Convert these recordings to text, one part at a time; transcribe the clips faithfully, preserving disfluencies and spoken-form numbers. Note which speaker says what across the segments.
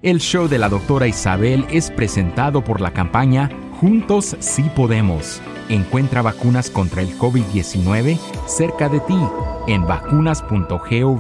Speaker 1: El show de la doctora Isabel es presentado por la campaña Juntos Sí Podemos. Encuentra vacunas contra el COVID diecinueve cerca de ti en vacunas punto gov.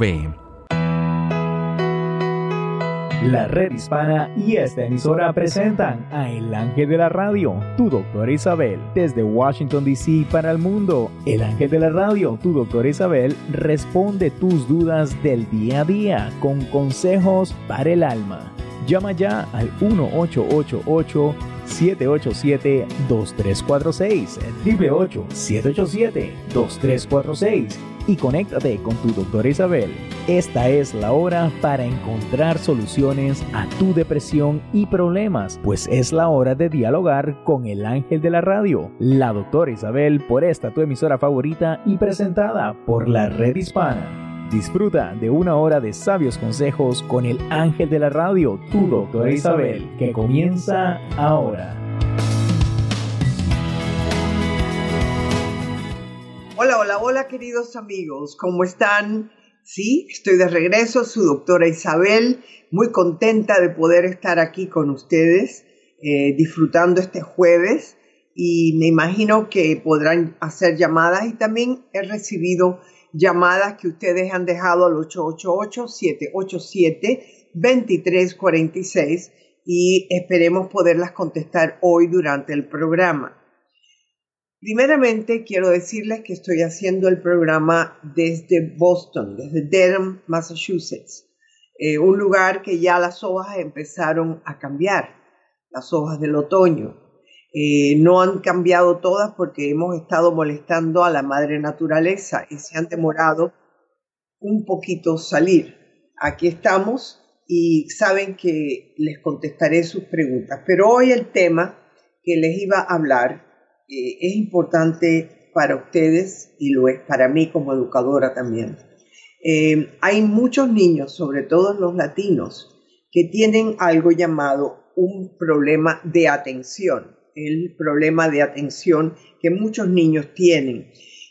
Speaker 2: La Red Hispana y esta emisora presentan a El Ángel de la Radio, tu doctora Isabel, desde Washington, D C para el mundo. El Ángel de la Radio, tu doctora Isabel, responde tus dudas del día a día con consejos para el alma. Llama ya al uno ocho ocho ocho, siete ocho siete, dos tres cuatro seis, ocho ocho ocho, siete ocho siete, dos tres cuatro seis y conéctate con tu doctora Isabel. Esta es la hora para encontrar soluciones a tu depresión y problemas, pues es la hora de dialogar con el ángel de la radio, la doctora Isabel, por esta tu emisora favorita y presentada por la Red Hispana. Disfruta de una hora de sabios consejos con el ángel de la radio, tu doctora Isabel, que comienza ahora.
Speaker 3: Hola, hola, hola queridos amigos, ¿cómo están? Sí, estoy de regreso, su doctora Isabel, muy contenta de poder estar aquí con ustedes, eh, disfrutando este jueves, y me imagino que podrán hacer llamadas, y también he recibido llamadas que ustedes han dejado al ocho ocho ocho, siete ocho siete, dos tres cuatro seis y esperemos poderlas contestar hoy durante el programa. Primeramente, quiero decirles que estoy haciendo el programa desde Boston, desde Dedham, Massachusetts, eh, un lugar que ya las hojas empezaron a cambiar, las hojas del otoño. Eh, no han cambiado todas porque hemos estado molestando a la madre naturaleza y se han demorado un poquito salir. Aquí estamos y saben que les contestaré sus preguntas, pero hoy el tema que les iba a hablar Eh, es importante para ustedes y lo es para mí como educadora también. Eh, hay muchos niños, sobre todo los latinos, que tienen algo llamado un problema de atención, el problema de atención que muchos niños tienen.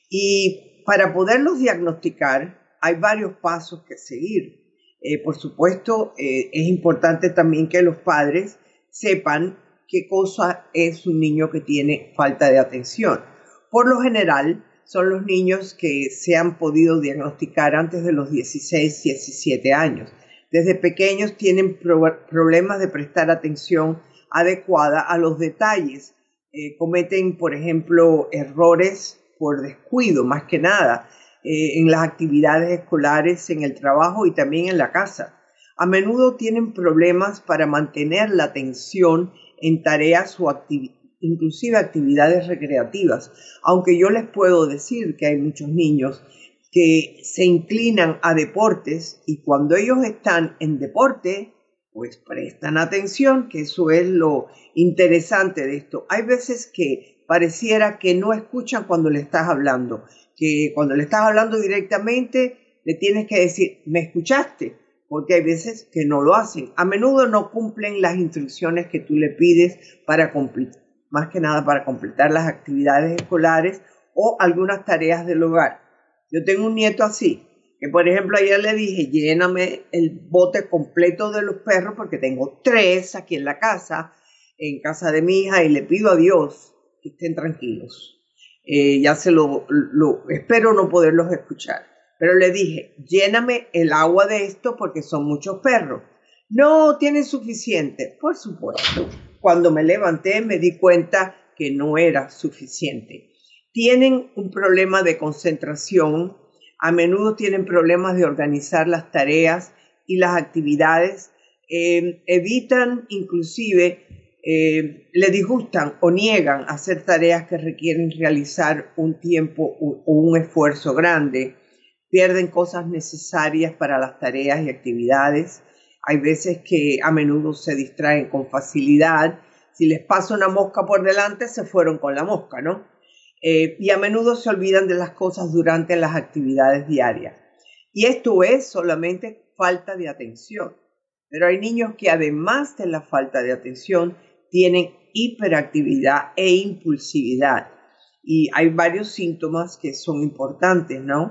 Speaker 3: Y para poderlos diagnosticar hay varios pasos que seguir. Eh, por supuesto, eh, es importante también que los padres sepan qué cosa es un niño que tiene falta de atención. Por lo general, son los niños que se han podido diagnosticar antes de los dieciséis, diecisiete años. Desde pequeños tienen pro- problemas de prestar atención adecuada a los detalles. Eh, cometen, por ejemplo, errores por descuido, más que nada, eh, en las actividades escolares, en el trabajo y también en la casa. A menudo tienen problemas para mantener la atención en tareas o activi- inclusive actividades recreativas, aunque yo les puedo decir que hay muchos niños que se inclinan a deportes y cuando ellos están en deporte, pues prestan atención, que eso es lo interesante de esto. Hay veces que pareciera que no escuchan cuando le estás hablando, que cuando le estás hablando directamente le tienes que decir, ¿me escuchaste? Porque hay veces que no lo hacen. A menudo no cumplen las instrucciones que tú le pides para completar, más que nada para completar las actividades escolares o algunas tareas del hogar. Yo tengo un nieto así, que por ejemplo ayer le dije, lléname el bote completo de los perros porque tengo tres aquí en la casa, en casa de mi hija, y le pido a Dios que estén tranquilos. Eh, ya se lo, lo espero no poderlos escuchar. Pero le dije, lléname el agua de esto porque son muchos perros. No, tienen suficiente. Por supuesto, cuando me levanté me di cuenta que no era suficiente. Tienen un problema de concentración, a menudo tienen problemas de organizar las tareas y las actividades, eh, evitan inclusive, eh, le disgustan o niegan hacer tareas que requieren realizar un tiempo o un esfuerzo grande. Pierden cosas necesarias para las tareas y actividades. Hay veces que a menudo se distraen con facilidad. Si les pasa una mosca por delante, se fueron con la mosca, ¿no? Eh, y a menudo se olvidan de las cosas durante las actividades diarias. Y esto es solamente falta de atención. Pero hay niños que además de la falta de atención, tienen hiperactividad e impulsividad. Y hay varios síntomas que son importantes, ¿no?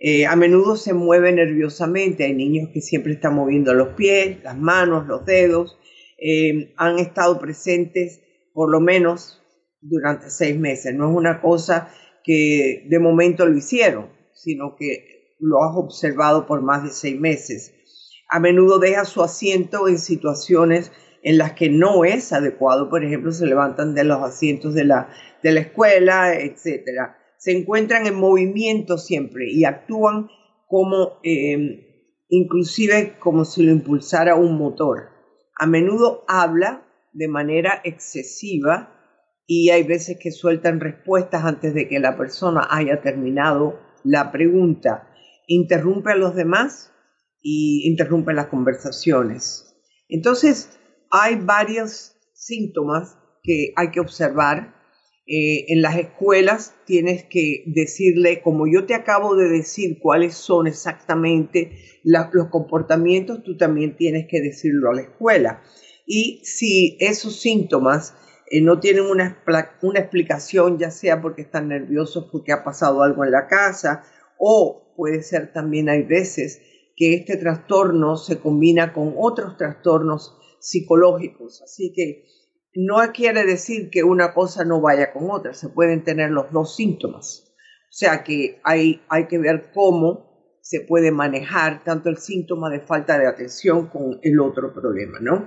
Speaker 3: Eh, a menudo se mueve nerviosamente. Hay niños que siempre están moviendo los pies, las manos, los dedos. Eh, han estado presentes por lo menos durante seis meses. No es una cosa que de momento lo hicieron, sino que lo has observado por más de seis meses. A menudo deja su asiento en situaciones en las que no es adecuado. Por ejemplo, se levantan de los asientos de la, de la escuela, etcétera. Se encuentran en movimiento siempre y actúan como, eh, inclusive como si lo impulsara un motor. A menudo habla de manera excesiva y hay veces que sueltan respuestas antes de que la persona haya terminado la pregunta. Interrumpe a los demás y interrumpe las conversaciones. Entonces, hay varios síntomas que hay que observar. Eh, en las escuelas tienes que decirle, como yo te acabo de decir cuáles son exactamente la, los comportamientos, tú también tienes que decirlo a la escuela. Y si esos síntomas eh, no tienen una, una explicación, ya sea porque están nerviosos porque ha pasado algo en la casa, o puede ser también, hay veces que este trastorno se combina con otros trastornos psicológicos. Así que no quiere decir que una cosa no vaya con otra, se pueden tener los dos síntomas. O sea que hay, hay que ver cómo se puede manejar tanto el síntoma de falta de atención con el otro problema, ¿no?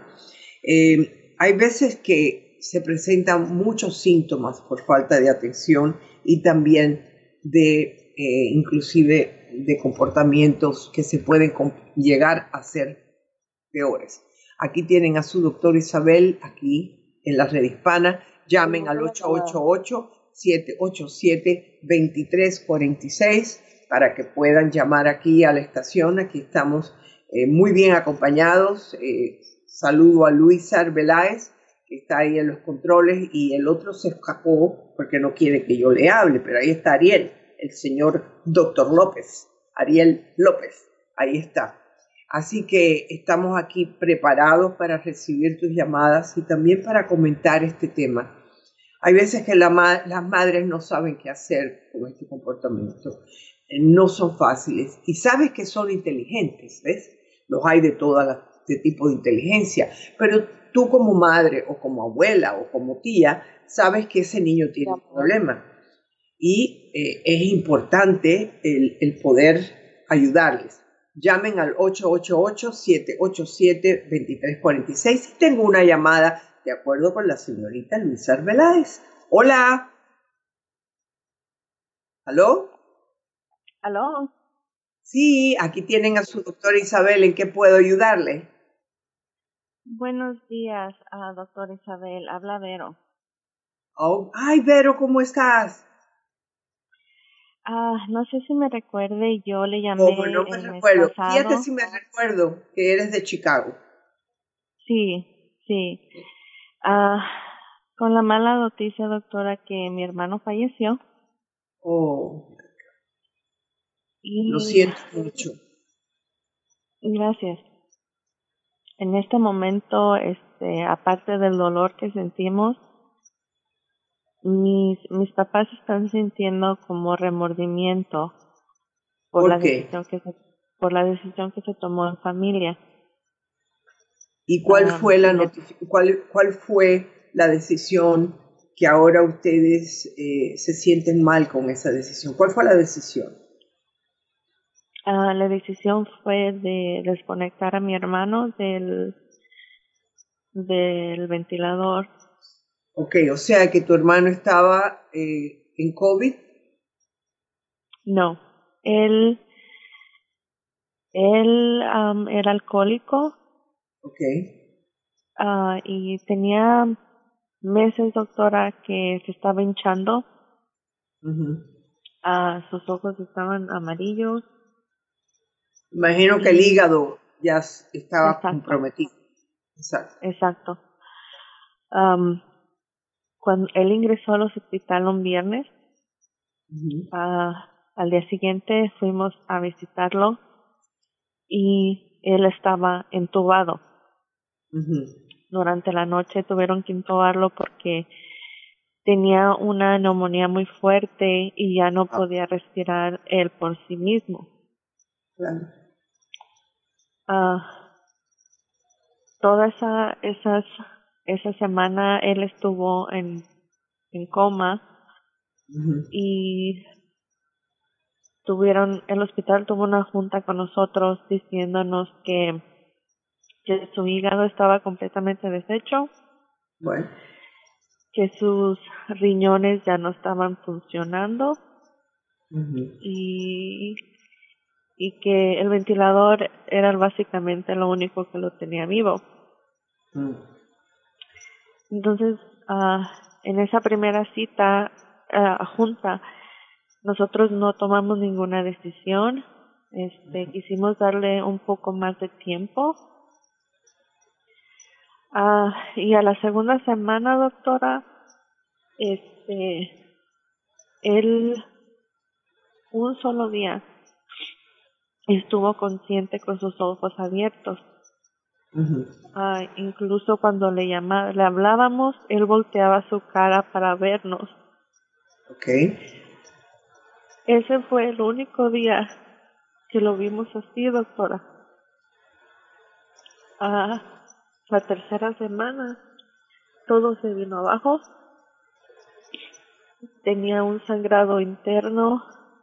Speaker 3: Eh, hay veces que se presentan muchos síntomas por falta de atención y también de eh, inclusive de comportamientos que se pueden llegar a ser peores. Aquí tienen a su doctor Isabel, aquí en la red hispana. Llamen al ocho ocho ocho, siete ocho siete, dos tres cuatro seis para que puedan llamar aquí a la estación. Aquí estamos eh, muy bien acompañados. Eh, saludo a Luis Arbeláez, que está ahí en los controles, y el otro se escapó porque no quiere que yo le hable, pero ahí está Ariel, el señor doctor López, Ariel López, ahí está. Así que estamos aquí preparados para recibir tus llamadas y también para comentar este tema. Hay veces que la ma- las madres no saben qué hacer con este comportamiento. Eh, no son fáciles. Y sabes que son inteligentes, ¿ves? Los hay de todo de tipo de inteligencia. Pero tú como madre o como abuela o como tía, sabes que ese niño tiene un problema. Y eh, es importante el, el poder ayudarles. Llamen al ocho ocho ocho, siete ocho siete, dos tres cuatro seis y tengo una llamada de acuerdo con la señorita Luisa Arbeláez. Hola. ¿Aló?
Speaker 4: ¿Aló?
Speaker 3: Sí, aquí tienen a su doctora Isabel. ¿En qué puedo ayudarle?
Speaker 4: Buenos días, uh, doctor Isabel. Habla Vero.
Speaker 3: Oh, ay, Vero, ¿cómo estás?
Speaker 4: Ah, no sé si me recuerde, yo le llamé
Speaker 3: ¿Cómo no me
Speaker 4: el mes
Speaker 3: recuerdo?
Speaker 4: pasado.
Speaker 3: Fíjate si me recuerdo que eres de Chicago.
Speaker 4: Sí, sí. Ah, con la mala noticia, doctora, que mi hermano falleció.
Speaker 3: Oh,
Speaker 4: Y
Speaker 3: lo siento mucho.
Speaker 4: gracias. En este momento, este, aparte del dolor que sentimos, mis mis papás están sintiendo como remordimiento por
Speaker 3: ¿Por
Speaker 4: la
Speaker 3: qué?
Speaker 4: decisión que se por la decisión que se tomó en familia.
Speaker 3: ¿Y cuál
Speaker 4: Um,
Speaker 3: fue la
Speaker 4: me-
Speaker 3: notific- cuál, cuál fue la decisión que ahora ustedes eh, se sienten mal con esa decisión? ¿Cuál fue la decisión?
Speaker 4: ah, la decisión fue de desconectar a mi hermano del del ventilador.
Speaker 3: Ok, o sea que tu hermano estaba eh, en COVID.
Speaker 4: No, él él um, era alcohólico
Speaker 3: Ok.
Speaker 4: ah, y tenía meses, doctora, que se estaba hinchando.
Speaker 3: Ujú.
Speaker 4: Ah, sus ojos estaban amarillos.
Speaker 3: Imagino que el
Speaker 4: Y
Speaker 3: hígado ya s- estaba
Speaker 4: exacto,
Speaker 3: comprometido. Exacto.
Speaker 4: exacto. Um, cuando él ingresó al hospital un viernes,
Speaker 3: Ujú.
Speaker 4: ah, al día siguiente fuimos a visitarlo y él estaba entubado.
Speaker 3: Ujú.
Speaker 4: Durante la noche tuvieron que intubarlo porque tenía una neumonía muy fuerte y ya no
Speaker 3: Ah,
Speaker 4: podía respirar él por sí mismo.
Speaker 3: claro.
Speaker 4: Ah, toda esa, esas, esa semana él estuvo en, en coma
Speaker 3: Ujú.
Speaker 4: y tuvieron, el hospital tuvo una junta con nosotros diciéndonos que, que su hígado estaba completamente deshecho,
Speaker 3: Bueno,
Speaker 4: que sus riñones ya no estaban funcionando
Speaker 3: ujú.
Speaker 4: y, y que el ventilador era básicamente lo único que lo tenía vivo.
Speaker 3: Mm.
Speaker 4: Entonces, ah, en esa primera cita, ah, junta, nosotros no tomamos ninguna decisión. Este, quisimos darle un poco más de tiempo. Ah, y a la segunda semana, doctora, este, él un solo día estuvo consciente con sus ojos abiertos.
Speaker 3: Ujú.
Speaker 4: Ah, incluso cuando le llama, le hablábamos, él volteaba su cara para vernos.
Speaker 3: Ok.
Speaker 4: Ese fue el único día que lo vimos así, doctora. Ah, la tercera semana todo se vino abajo. Tenía un sangrado interno.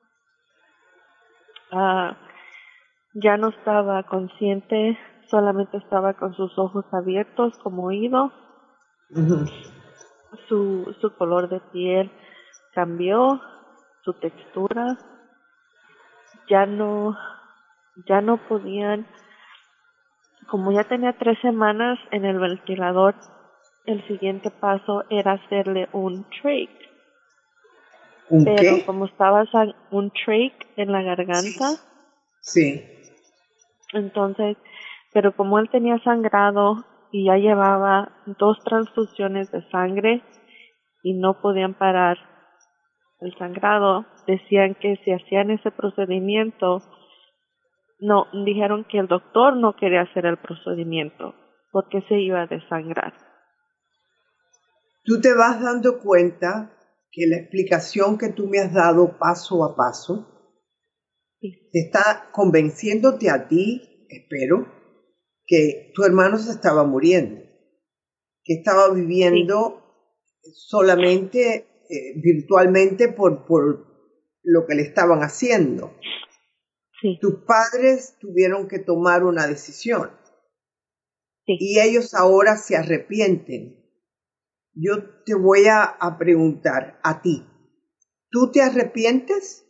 Speaker 4: Ah, ya no estaba consciente, solamente estaba con sus ojos abiertos como oído.
Speaker 3: Ujú.
Speaker 4: Su, su color de piel cambió, su textura. Ya no, ya no podían, como ya tenía tres semanas en el ventilador, el siguiente paso era hacerle un trach.
Speaker 3: ¿Un
Speaker 4: Pero
Speaker 3: qué?
Speaker 4: como estaba sang- un trach en la
Speaker 3: Sí.
Speaker 4: garganta,
Speaker 3: Sí.
Speaker 4: entonces, pero como él tenía sangrado y ya llevaba dos transfusiones de sangre y no podían parar el sangrado, decían que si hacían ese procedimiento, no, dijeron que el doctor no quería hacer el procedimiento porque se iba a desangrar.
Speaker 3: Tú te vas dando cuenta que la explicación que tú me has dado paso a paso
Speaker 4: Sí,
Speaker 3: te está convenciéndote a ti, espero, que tu hermano se estaba muriendo, que estaba
Speaker 4: sí,
Speaker 3: viviendo solamente eh, virtualmente por, por lo que le estaban haciendo.
Speaker 4: sí,
Speaker 3: Tus padres tuvieron que tomar una decisión
Speaker 4: sí.
Speaker 3: y ellos ahora se arrepienten. Yo te voy a, a preguntar a ti, ¿tú te arrepientes?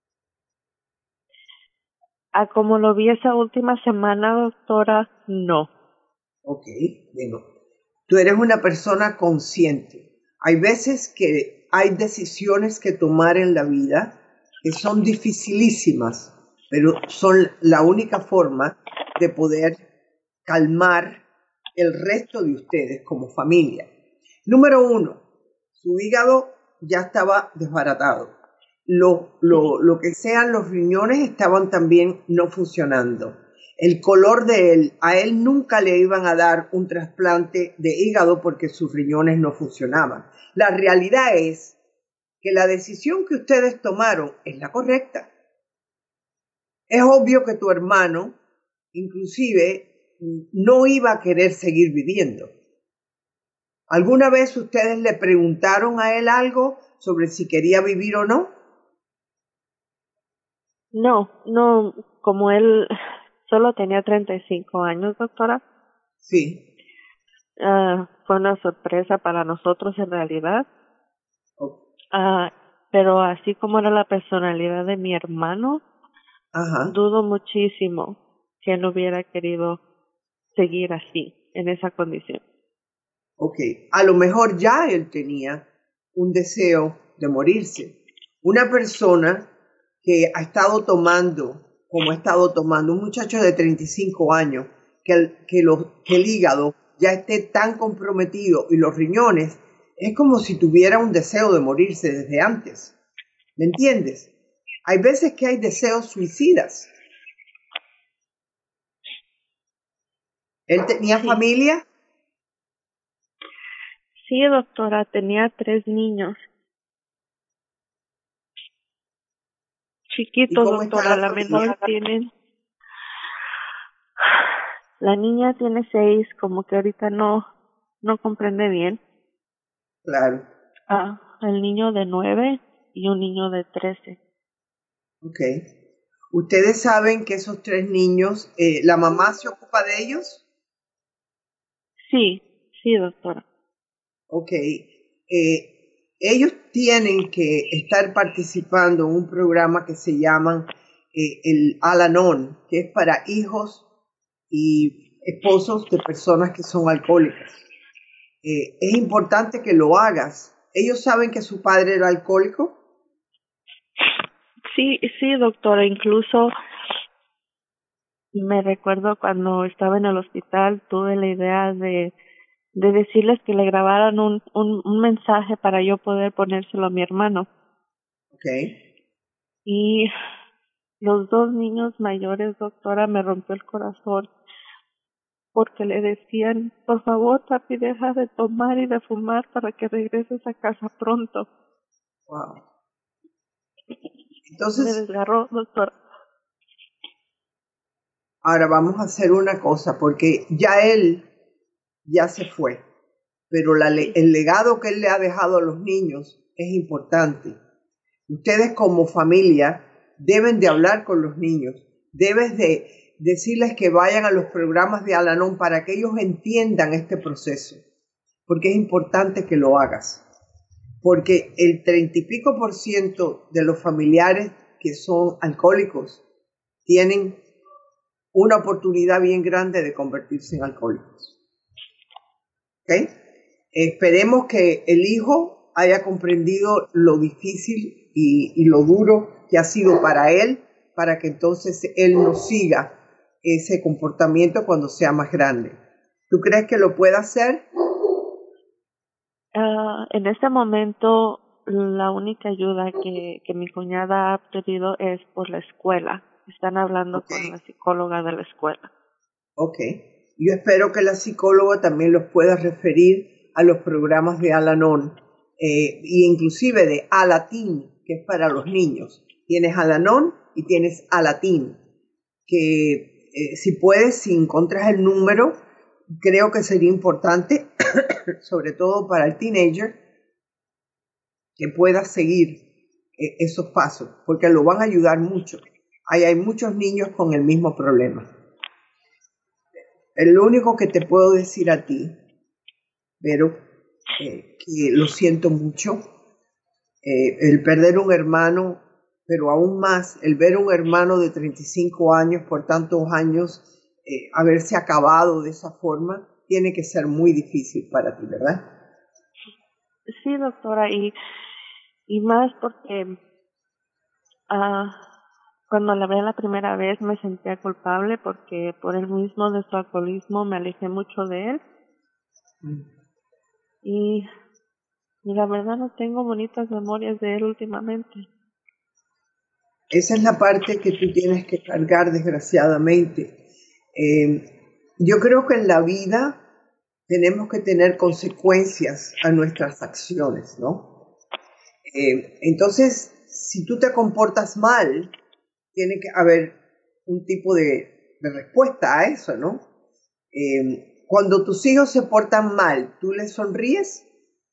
Speaker 4: Ah, como lo vi esa última semana, doctora, no.
Speaker 3: Ok, bueno, tú eres una persona consciente. Hay veces que hay decisiones que tomar en la vida que son dificilísimas, pero son la única forma de poder calmar el resto de ustedes como familia. Número uno, su hígado ya estaba desbaratado. Lo,
Speaker 4: Sí,
Speaker 3: lo, lo que sean los riñones estaban también no funcionando. El color de él, a él nunca le iban a dar un trasplante de hígado porque sus riñones no funcionaban. La realidad es que la decisión que ustedes tomaron es la correcta. Es obvio que tu hermano, inclusive, no iba a querer seguir viviendo. ¿Alguna vez ustedes le preguntaron a él algo sobre si quería vivir o no?
Speaker 4: no, no, como él solo tenía treinta y cinco años, doctora,
Speaker 3: Sí.
Speaker 4: ah, fue una sorpresa para nosotros en realidad.
Speaker 3: O-
Speaker 4: Ah, pero así como era la personalidad de mi hermano,
Speaker 3: Ajá.
Speaker 4: dudo muchísimo que él hubiera querido seguir así, en esa condición.
Speaker 3: Ok. A lo mejor ya él tenía un deseo de morirse. Una persona que ha estado tomando, como ha estado tomando, un muchacho de treinta y cinco años, que el, que, lo, que el hígado ya esté tan comprometido y los riñones, es como si tuviera un deseo de morirse desde antes. ¿Me entiendes? Hay veces que hay deseos suicidas. ¿Él tenía
Speaker 4: Sí,
Speaker 3: familia?
Speaker 4: Sí, doctora, tenía tres niños.
Speaker 3: ¿Y
Speaker 4: Chiquitos,
Speaker 3: cómo está
Speaker 4: doctora,
Speaker 3: la
Speaker 4: la menor
Speaker 3: familia?
Speaker 4: tiene, la niña tiene seis, como que ahorita no, no comprende bien.
Speaker 3: Claro,
Speaker 4: Ah, el niño de nueve y un niño de trece.
Speaker 3: ok. ¿Ustedes saben que esos tres niños, eh, la mamá se ocupa de ellos?
Speaker 4: Sí, sí, doctora.
Speaker 3: Ok. Eh, ellos tienen que estar participando en un programa que se llama eh, el Al-Anon, que es para hijos y esposos de personas que son alcohólicas. Eh, es importante que lo hagas. ¿Ellos saben que su padre era alcohólico?
Speaker 4: Sí, sí, doctora, incluso me recuerdo cuando estaba en el hospital, tuve la idea de, de decirles que le grabaran un, un, un mensaje para yo poder ponérselo a mi hermano.
Speaker 3: Ok.
Speaker 4: Y los dos niños mayores, doctora, me rompió el corazón porque le decían, por favor, papi, deja de tomar y de fumar para que regreses a casa pronto.
Speaker 3: Wow.
Speaker 4: Me
Speaker 3: Entonces,
Speaker 4: desgarró, doctora.
Speaker 3: ahora vamos a hacer una cosa, porque ya él ya se fue, pero la le-
Speaker 4: Sí,
Speaker 3: el legado que él le ha dejado a los niños es importante. Ustedes como familia deben de hablar con los niños, debes de decirles que vayan a los programas de Al-Anon para que ellos entiendan este proceso, porque es importante que lo hagas, porque el treinta y pico por ciento de los familiares que son alcohólicos tienen una oportunidad bien grande de convertirse en alcohólicos. ¿Ok? Esperemos que el hijo haya comprendido lo difícil y, y lo duro que ha sido para él, para que entonces él no siga ese comportamiento cuando sea más grande. ¿Tú crees que lo puede hacer?
Speaker 4: Ah, en este momento la única ayuda que, que mi cuñada ha pedido es por la escuela. Están hablando
Speaker 3: Ok,
Speaker 4: con la psicóloga de la escuela.
Speaker 3: ok. Yo espero que la psicóloga también los pueda referir a los programas de Al-Anon eh, e inclusive de Alatin, que es para los niños. Tienes Al-Anon y tienes Alatin, que eh, si puedes, si encuentras el número, creo que sería importante, sobre todo para el teenager, que pueda seguir eh, esos pasos, porque lo van a ayudar mucho. Ahí hay muchos niños con el mismo problema. Lo único que te puedo decir a ti, pero eh, que lo siento mucho, eh, el perder un hermano, pero aún más el ver un hermano de treinta y cinco años por tantos años eh, haberse acabado de esa forma, tiene que ser muy difícil para ti, ¿verdad?
Speaker 4: Sí, doctora, y, y más porque ah, cuando la vi la primera vez me sentía culpable porque por el mismo de su alcoholismo me alejé mucho de él
Speaker 3: Mm.
Speaker 4: y, y la verdad no tengo bonitas memorias de él últimamente.
Speaker 3: Esa es la parte que tú tienes que cargar, desgraciadamente. Eh, yo creo que en la vida tenemos que tener consecuencias a nuestras acciones, ¿no? Eh, entonces, si tú te comportas mal, tiene que haber un tipo de, de respuesta a eso, ¿no? Eh, cuando tus hijos se portan mal, ¿tú les sonríes?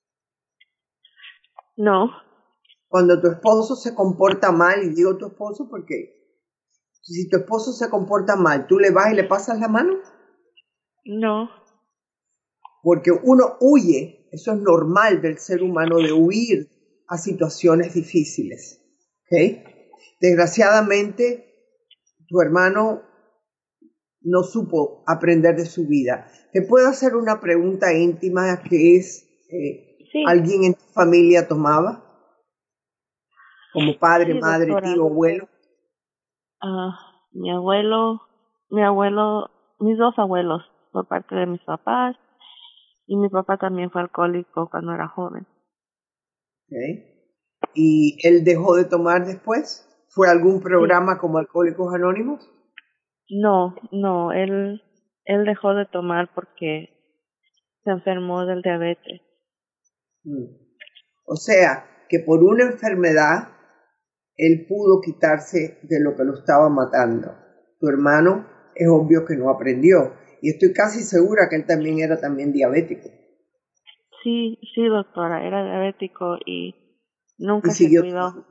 Speaker 4: No,
Speaker 3: Cuando tu esposo se comporta mal, y digo tu esposo porque si tu esposo se comporta mal, ¿tú le vas y le pasas la mano?
Speaker 4: no,
Speaker 3: Porque uno huye, eso es normal del ser humano, de huir a situaciones difíciles. ¿Ok? Desgraciadamente, tu hermano no supo aprender de su vida. Te puedo hacer una pregunta íntima que es, eh,
Speaker 4: sí,
Speaker 3: ¿alguien en tu familia tomaba? Como padre,
Speaker 4: sí,
Speaker 3: madre,
Speaker 4: doctora.
Speaker 3: tío, abuelo.
Speaker 4: Ah, mi abuelo, mi abuelo, mis dos abuelos por parte de mis papás y mi papá también fue alcohólico cuando era joven.
Speaker 3: ¿Ok? ¿Y él dejó de tomar después? ¿Fue a algún
Speaker 4: Sí,
Speaker 3: programa como Alcohólicos Anónimos?
Speaker 4: no, no, él, él dejó de tomar porque se enfermó del diabetes.
Speaker 3: Mm. O sea, que por una enfermedad él pudo quitarse de lo que lo estaba matando. Tu hermano es obvio que no aprendió. Y estoy casi segura que él también era también diabético.
Speaker 4: Sí, sí, doctora, era diabético y nunca
Speaker 3: Y
Speaker 4: se
Speaker 3: siguió
Speaker 4: cuidó.
Speaker 3: tomando.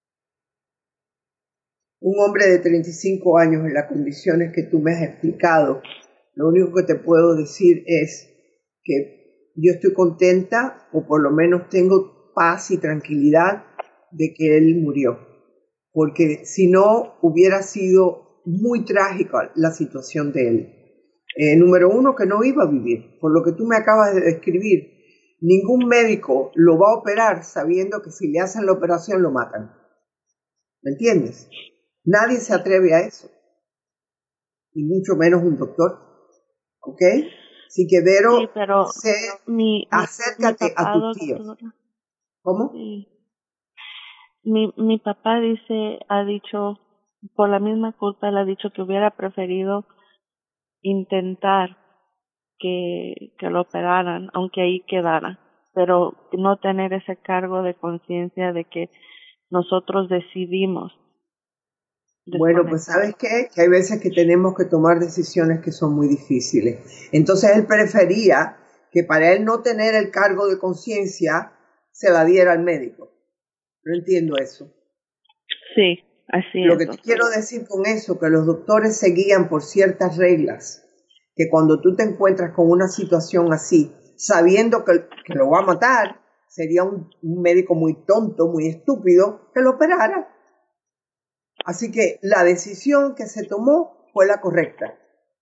Speaker 3: Un hombre de treinta y cinco años en las condiciones que tú me has explicado, lo único que te puedo decir es que yo estoy contenta, o por lo menos tengo paz y tranquilidad de que él murió. Porque si no, hubiera sido muy trágica la situación de él. Eh, número uno, que no iba a vivir, por lo que tú me acabas de describir. Ningún médico lo va a operar sabiendo que si le hacen la operación lo matan. ¿Me entiendes? Nadie se atreve a eso. Y mucho menos un doctor. ¿Ok? Así que, Vero,
Speaker 4: Sí, pero
Speaker 3: sé,
Speaker 4: mi, mi,
Speaker 3: acércate
Speaker 4: mi papá,
Speaker 3: a tus tíos.
Speaker 4: doctora,
Speaker 3: ¿Cómo?
Speaker 4: sí. Mi, mi papá dice, ha dicho, por la misma culpa, él ha dicho que hubiera preferido intentar que, que lo operaran, aunque ahí quedara, pero no tener ese cargo de conciencia de que nosotros decidimos
Speaker 3: Bueno, pues
Speaker 4: desconectar.
Speaker 3: ¿sabes qué? Que hay veces que tenemos que tomar decisiones que son muy difíciles. Entonces él prefería que para él no tener el cargo de conciencia se la diera al médico. No entiendo eso.
Speaker 4: Sí, así
Speaker 3: Lo
Speaker 4: es,
Speaker 3: que te
Speaker 4: doctor.
Speaker 3: quiero decir con eso, que los doctores se guían por ciertas reglas, que cuando tú te encuentras con una situación así, sabiendo que, que lo va a matar, sería un, un médico muy tonto, muy estúpido, que lo operara. Así que la decisión que se tomó fue la correcta.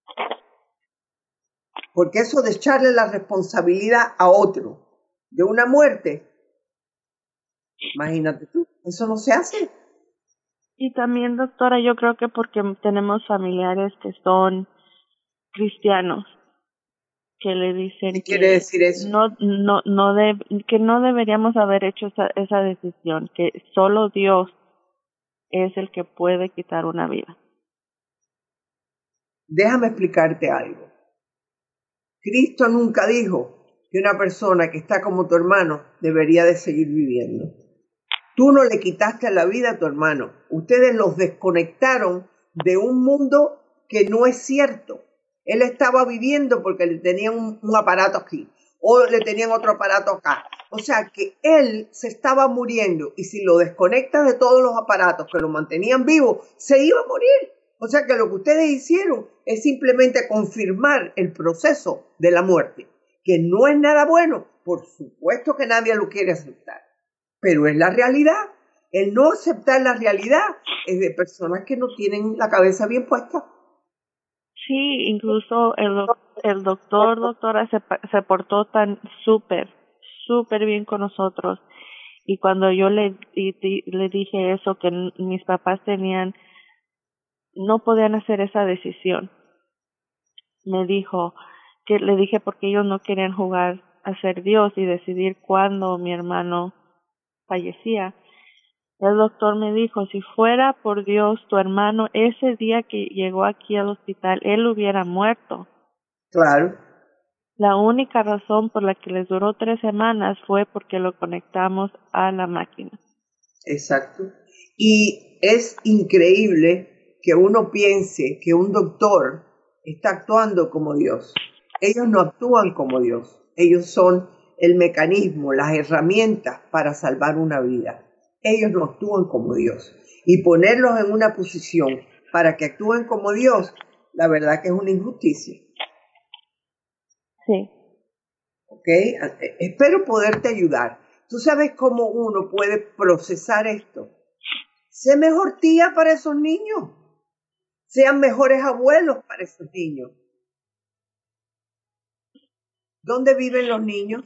Speaker 3: Porque eso de echarle la responsabilidad a otro de una muerte, imagínate tú, eso no se hace.
Speaker 4: Y también, doctora, yo creo que porque tenemos familiares que son cristianos, que le dicen
Speaker 3: ¿Qué quiere
Speaker 4: que
Speaker 3: decir eso?
Speaker 4: no no no de, que no deberíamos haber hecho esa esa decisión, que solo Dios es el que puede quitar una vida.
Speaker 3: Déjame explicarte algo. Cristo nunca dijo que una persona que está como tu hermano debería de seguir viviendo. Tú no le quitaste la vida a tu hermano. Ustedes los desconectaron de un mundo que no es cierto. Él estaba viviendo porque le tenían un, un aparato aquí o le tenían otro aparato acá. O sea que él se estaba muriendo y si lo desconectas de todos los aparatos que lo mantenían vivo, se iba a morir. O sea que lo que ustedes hicieron es simplemente confirmar el proceso de la muerte, que no es nada bueno. Por supuesto que nadie lo quiere aceptar, pero es la realidad. El no aceptar la realidad es de personas que no tienen la cabeza bien puesta.
Speaker 4: Sí, incluso el el doctor, doctora, se se portó tan súper, súper bien con nosotros. Y cuando yo le y, y, le dije eso, que n- mis papás tenían, no podían hacer esa decisión, me dijo que le dije porque ellos no querían jugar a ser Dios y decidir cuándo mi hermano fallecía. El doctor me dijo, si fuera por Dios, tu hermano, ese día que llegó aquí al hospital, él hubiera muerto.
Speaker 3: Claro.
Speaker 4: La única razón por la que les duró tres semanas fue porque lo conectamos a la máquina.
Speaker 3: Exacto. Y es increíble que uno piense que un doctor está actuando como Dios. Ellos no actúan como Dios. Ellos son el mecanismo, las herramientas para salvar una vida. Ellos no actúan como Dios. Y ponerlos en una posición para que actúen como Dios, la verdad que es una injusticia.
Speaker 4: Sí.
Speaker 3: ¿Ok? Espero poderte ayudar. ¿Tú sabes cómo uno puede procesar esto? Sé mejor tía para esos niños. Sean mejores abuelos para esos niños. ¿Dónde viven los niños?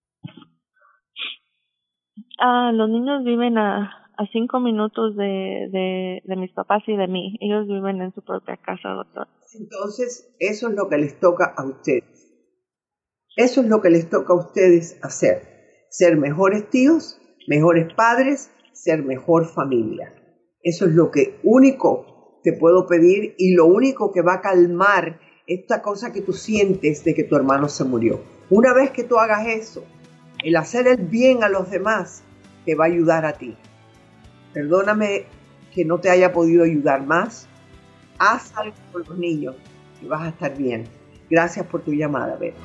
Speaker 4: Ah, los niños viven a, a cinco minutos de, de, de mis papás y de mí. Ellos viven en su propia casa, doctor.
Speaker 3: Entonces, eso es lo que les toca a ustedes. Eso es lo que les toca a ustedes hacer. Ser mejores tíos, mejores padres, ser mejor familia. Eso es lo que único te puedo pedir y lo único que va a calmar esta cosa que tú sientes de que tu hermano se murió. Una vez que tú hagas eso, El hacer el bien a los demás te va a ayudar a ti. Perdóname que no te haya podido ayudar más. Haz algo por los niños y vas a estar bien. Gracias por tu llamada, Beto.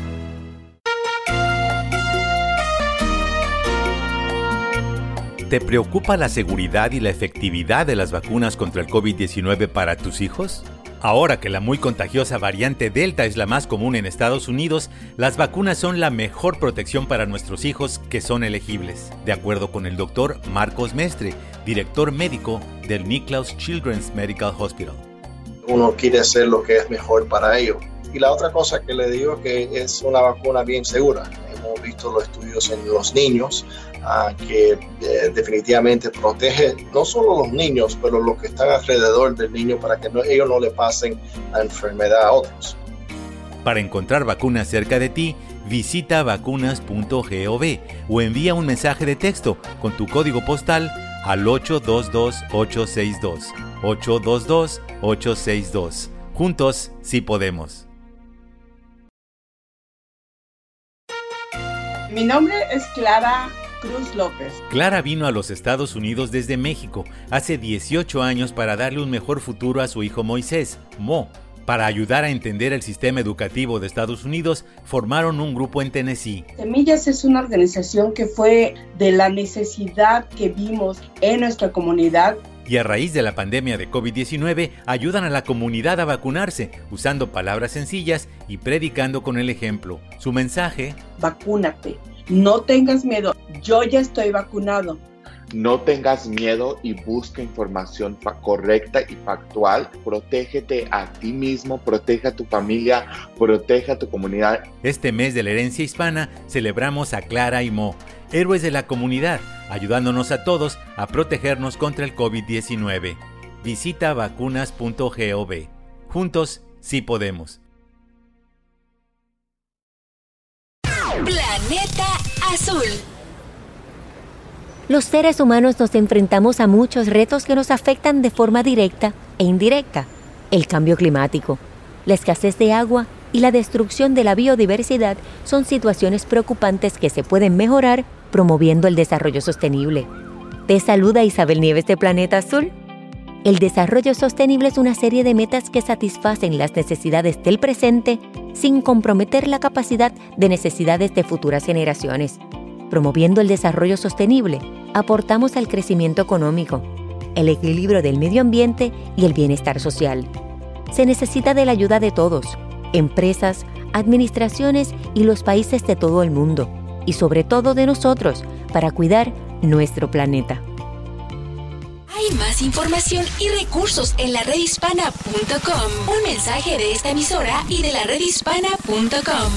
Speaker 1: ¿Te preocupa la seguridad y la efectividad de las vacunas contra el COVID diecinueve para tus hijos? Ahora que la muy contagiosa variante Delta es la más común en Estados Unidos, las vacunas son la mejor protección para nuestros hijos que son elegibles, de acuerdo con el doctor Marcos Mestre, director médico del Nicklaus Children's Medical Hospital.
Speaker 5: Uno quiere hacer lo que es mejor para ellos. Y la otra cosa que le digo es que es una vacuna bien segura. Hemos visto los estudios en los niños uh, que eh, definitivamente protege no solo a los niños, pero los que están alrededor del niño para que no, ellos no le pasen la enfermedad a otros.
Speaker 1: Para encontrar vacunas cerca de ti, visita vacunas punto gov o envía un mensaje de texto con tu código postal al ocho dos dos ocho seis dos, ocho dos dos ocho seis dos. Juntos, sí podemos.
Speaker 6: Mi nombre es Clara Cruz López.
Speaker 1: Clara vino a los Estados Unidos desde México hace dieciocho años para darle un mejor futuro a su hijo Moisés, Mo. Para ayudar a entender el sistema educativo de Estados Unidos, formaron un grupo en Tennessee.
Speaker 6: Semillas es una organización que fue de la necesidad que vimos en nuestra comunidad.
Speaker 1: Y a raíz de la pandemia de COVID diecinueve, ayudan a la comunidad a vacunarse, usando palabras sencillas y predicando con el ejemplo. Su mensaje:
Speaker 6: vacúnate, no tengas miedo, yo ya estoy vacunado.
Speaker 7: No tengas miedo y busca información fa- correcta y factual. Protégete a ti mismo, protege a tu familia, protege a tu comunidad.
Speaker 1: Este mes de la herencia hispana celebramos a Clara y Mo, héroes de la comunidad, ayudándonos a todos a protegernos contra el COVID diecinueve. Visita vacunas punto gov. Juntos, sí podemos.
Speaker 8: Planeta Azul.
Speaker 9: Los seres humanos nos enfrentamos a muchos retos que nos afectan de forma directa e indirecta. El cambio climático, la escasez de agua y la destrucción de la biodiversidad son situaciones preocupantes que se pueden mejorar promoviendo el desarrollo sostenible. Te saluda Isabel Nieves de Planeta Azul. El desarrollo sostenible es una serie de metas que satisfacen las necesidades del presente sin comprometer la capacidad de necesidades de futuras generaciones. Promoviendo el desarrollo sostenible, aportamos al crecimiento económico, el equilibrio del medio ambiente y el bienestar social. Se necesita de la ayuda de todos, empresas, administraciones y los países de todo el mundo, y sobre todo de nosotros, para cuidar nuestro planeta.
Speaker 8: Hay más información y recursos en la red hispana punto com. Un mensaje de esta emisora y de la red hispana punto com.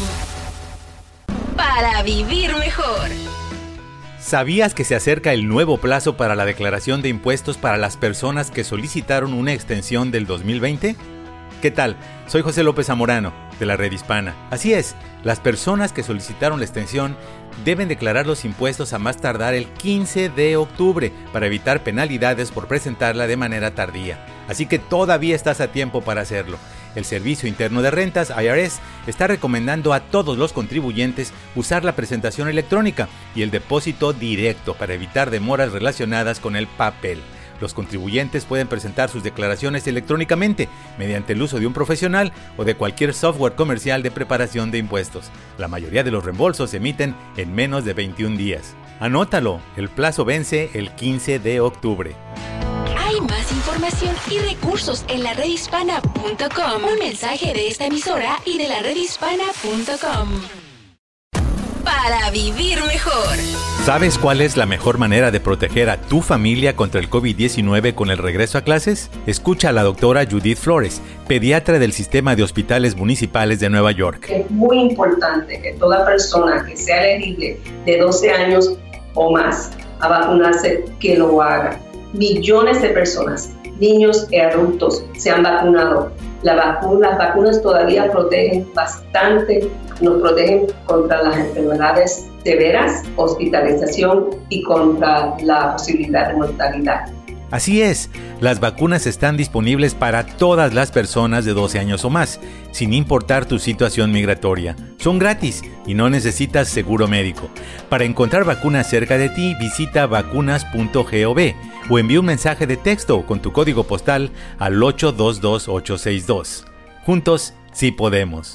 Speaker 8: Para vivir mejor.
Speaker 1: ¿Sabías que se acerca el nuevo plazo para la declaración de impuestos para las personas que solicitaron una extensión del dos mil veinte? ¿Qué tal? Soy José López Zamorano, de la Red Hispana. Así es, las personas que solicitaron la extensión deben declarar los impuestos a más tardar el quince de octubre para evitar penalidades por presentarla de manera tardía. Así que todavía estás a tiempo para hacerlo. El Servicio Interno de Rentas, I R S, está recomendando a todos los contribuyentes usar la presentación electrónica y el depósito directo para evitar demoras relacionadas con el papel. Los contribuyentes pueden presentar sus declaraciones electrónicamente mediante el uso de un profesional o de cualquier software comercial de preparación de impuestos. La mayoría de los reembolsos se emiten en menos de veintiún días. Anótalo, el plazo vence el quince de octubre.
Speaker 8: Hay más información y recursos en la red hispana punto com. Un mensaje de esta emisora y de la red hispana punto com. Para vivir mejor.
Speaker 1: ¿Sabes cuál es la mejor manera de proteger a tu familia contra el COVID diecinueve con el regreso a clases? Escucha a la doctora Judith Flores, pediatra del Sistema de Hospitales Municipales de Nueva York.
Speaker 10: Es muy importante que toda persona que sea elegible de doce años o más a vacunarse, que lo haga. Millones de personas, niños y adultos, se han vacunado. La vacuna, las vacunas todavía protegen bastante, nos protegen contra las enfermedades severas, hospitalización y contra la posibilidad de mortalidad.
Speaker 11: Así es, las vacunas están disponibles para todas las personas de doce años o más, sin importar tu situación migratoria. Son gratis y no necesitas seguro médico. Para encontrar vacunas cerca de ti, visita vacunas punto gov o envía un mensaje de texto con tu código postal al ocho dos dos ocho seis dos. Juntos, sí podemos.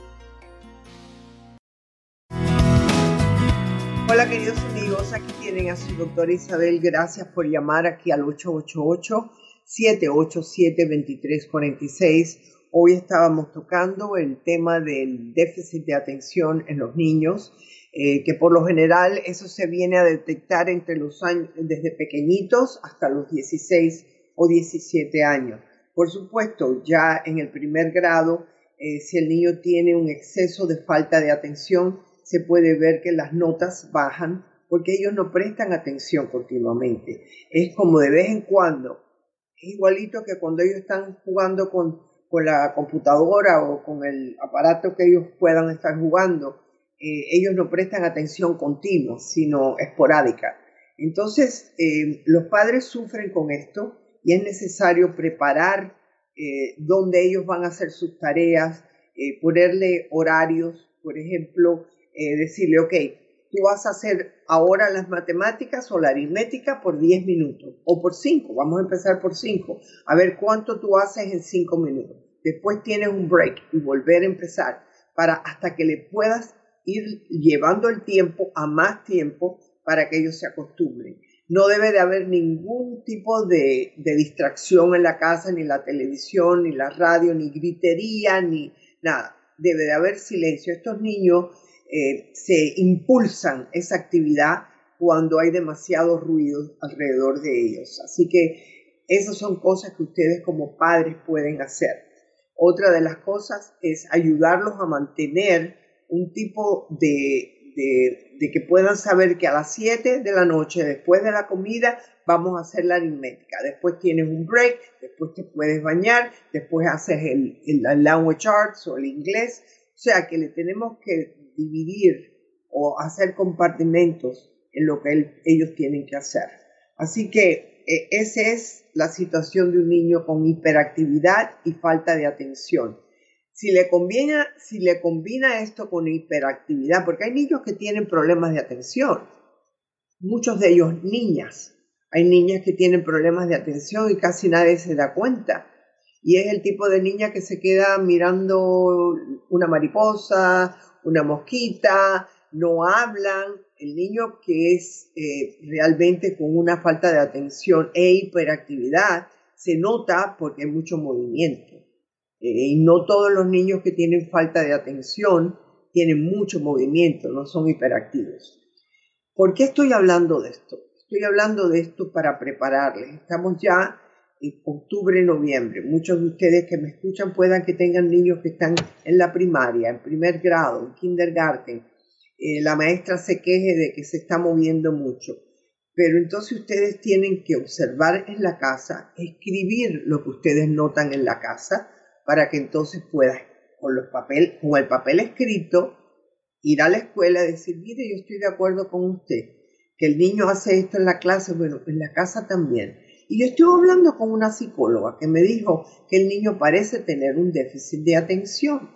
Speaker 3: Hola queridos amigos, aquí tienen a su doctora Isabel. Gracias por llamar aquí al ocho ocho ocho, siete ocho siete, dos tres cuatro seis. Hoy estábamos tocando el tema del déficit de atención en los niños, eh, que por lo general eso se viene a detectar entre los años, desde pequeñitos hasta los dieciséis o diecisiete años. Por supuesto, ya en el primer grado, eh, si el niño tiene un exceso de falta de atención, se puede ver que las notas bajan porque ellos no prestan atención continuamente. Es como de vez en cuando. Es igualito que cuando ellos están jugando con, con la computadora o con el aparato que ellos puedan estar jugando. Eh, ellos no prestan atención continua, sino esporádica. Entonces, eh, los padres sufren con esto y es necesario preparar eh, dónde ellos van a hacer sus tareas, eh, ponerle horarios, por ejemplo, Eh, decirle, ok, tú vas a hacer ahora las matemáticas o la aritmética por diez minutos o por cinco, vamos a empezar por cinco, a ver cuánto tú haces en cinco minutos. Después tienes un break y volver a empezar para hasta que le puedas ir llevando el tiempo a más tiempo para que ellos se acostumbren. No debe de haber ningún tipo de, de distracción en la casa, ni la televisión, ni la radio, ni gritería, ni nada. Debe de haber silencio. Estos niños Eh, se impulsan esa actividad cuando hay demasiado ruido alrededor de ellos. Así que esas son cosas que ustedes como padres pueden hacer. Otra de las cosas es ayudarlos a mantener un tipo de, de, de que puedan saber que a las siete de la noche, después de la comida, vamos a hacer la aritmética. Después tienes un break, después te puedes bañar, después haces el, el language arts o el inglés. O sea que le tenemos que dividir o hacer compartimentos en lo que él, ellos tienen que hacer. Así que eh, esa es la situación de un niño con hiperactividad y falta de atención. Si le combina, si le combina esto con hiperactividad, porque hay niños que tienen problemas de atención, muchos de ellos niñas. Hay niñas que tienen problemas de atención y casi nadie se da cuenta. Y es el tipo de niña que se queda mirando una mariposa, una mosquita, no hablan. El niño que es eh, realmente con una falta de atención e hiperactividad se nota porque hay mucho movimiento. Eh, y no todos los niños que tienen falta de atención tienen mucho movimiento, no son hiperactivos. ¿Por qué estoy hablando de esto? Estoy hablando de esto para prepararles. Estamos ya en octubre, noviembre. Muchos de ustedes que me escuchan puedan que tengan niños que están en la primaria, en primer grado, en kindergarten. Eh, la maestra se queje de que se está moviendo mucho. Pero entonces ustedes tienen que observar en la casa, escribir lo que ustedes notan en la casa, para que entonces puedan, con, los papel, con el papel escrito, ir a la escuela y decir, mire, yo estoy de acuerdo con usted, que el niño hace esto en la clase, bueno, en la casa también. Y yo estuve hablando con una psicóloga que me dijo que el niño parece tener un déficit de atención.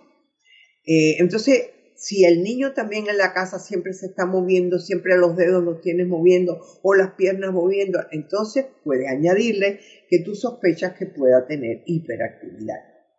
Speaker 3: Eh, entonces, si el niño también en la casa siempre se está moviendo, siempre los dedos los tienes moviendo o las piernas moviendo, entonces puedes añadirle que tú sospechas que pueda tener hiperactividad.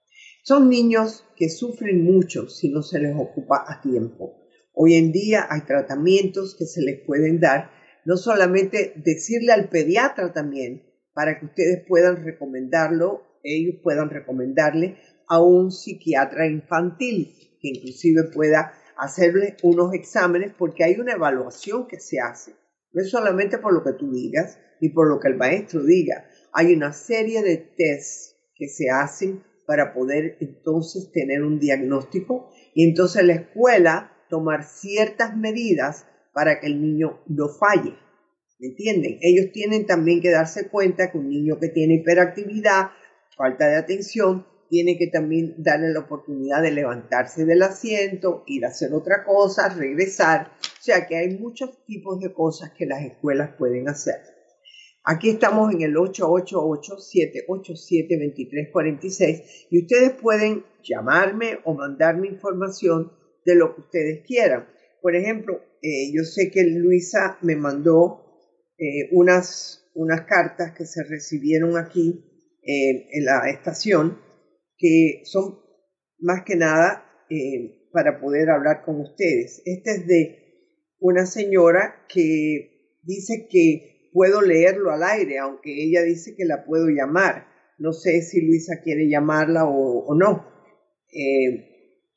Speaker 3: Son niños que sufren mucho si no se les ocupa a tiempo. Hoy en día hay tratamientos que se les pueden dar, no solamente decirle al pediatra también, para que ustedes puedan recomendarlo, ellos puedan recomendarle a un psiquiatra infantil, que inclusive pueda hacerle unos exámenes, porque hay una evaluación que se hace. No es solamente por lo que tú digas, ni por lo que el maestro diga. Hay una serie de tests que se hacen para poder entonces tener un diagnóstico y entonces la escuela tomar ciertas medidas para que el niño no falle. ¿Me entienden? Ellos tienen también que darse cuenta que un niño que tiene hiperactividad, falta de atención, tiene que también darle la oportunidad de levantarse del asiento, ir a hacer otra cosa, regresar. O sea que hay muchos tipos de cosas que las escuelas pueden hacer. Aquí estamos en el ocho ocho ocho, siete ocho siete, dos tres cuatro seis y ustedes pueden llamarme o mandarme información de lo que ustedes quieran. Por ejemplo, eh, yo sé que Luisa me mandó eh, unas, unas cartas que se recibieron aquí eh, en la estación, que son más que nada eh, para poder hablar con ustedes. Esta es de una señora que dice que puedo leerlo al aire, aunque ella dice que la puedo llamar. No sé si Luisa quiere llamarla o, o no. Eh,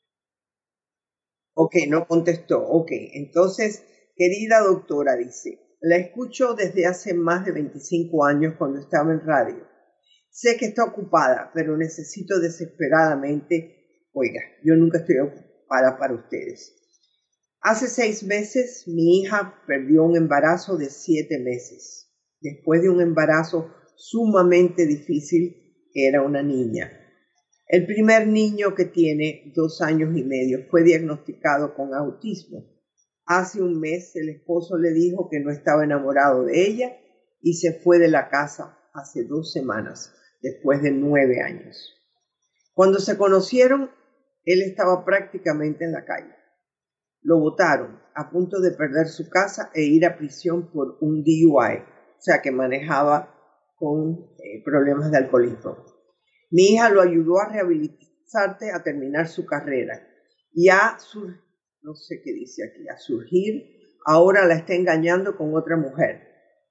Speaker 3: Ok, no contestó. Ok, entonces, querida doctora, dice, la escucho desde hace más de veinticinco años cuando estaba en radio. Sé que está ocupada, pero necesito desesperadamente, oiga, yo nunca estoy ocupada para ustedes. Hace seis meses mi hija perdió un embarazo de siete meses. Después de un embarazo sumamente difícil, era una niña. El primer niño que tiene dos años y medio fue diagnosticado con autismo. Hace un mes el esposo le dijo que no estaba enamorado de ella y se fue de la casa hace dos semanas, después de nueve años. Cuando se conocieron, él estaba prácticamente en la calle. Lo botaron a punto de perder su casa e ir a prisión por un D U I, o sea que manejaba con eh, problemas de alcoholismo. Mi hija lo ayudó a rehabilitarse, a terminar su carrera y a, sur, no sé qué dice aquí, a surgir. Ahora la está engañando con otra mujer.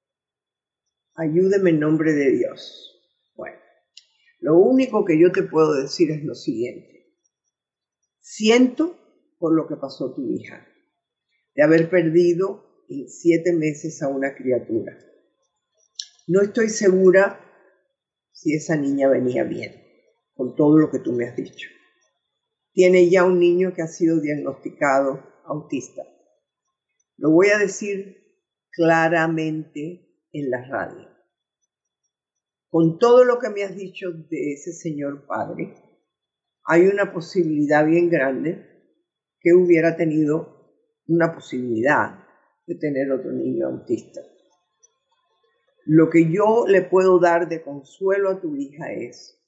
Speaker 3: Ayúdeme en nombre de Dios. Bueno, lo único que yo te puedo decir es lo siguiente. Siento por lo que pasó tu hija, de haber perdido en siete meses a una criatura. No estoy segura si esa niña venía bien, con todo lo que tú me has dicho. Tiene ya un niño que ha sido diagnosticado autista. Lo voy a decir claramente en la radio. Con todo lo que me has dicho de ese señor padre, hay una posibilidad bien grande que hubiera tenido una posibilidad de tener otro niño autista. Lo que yo le puedo dar de consuelo a tu hija es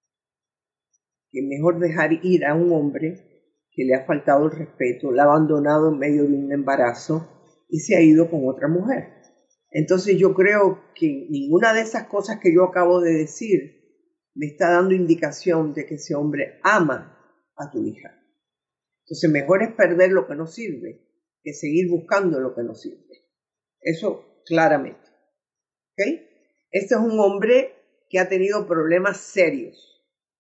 Speaker 3: que mejor dejar ir a un hombre que le ha faltado el respeto, la ha abandonado en medio de un embarazo y se ha ido con otra mujer. Entonces yo creo que ninguna de esas cosas que yo acabo de decir me está dando indicación de que ese hombre ama a tu hija. Entonces mejor es perder lo que no sirve que seguir buscando lo que no sirve. Eso claramente. ¿Okay? Este es un hombre que ha tenido problemas serios.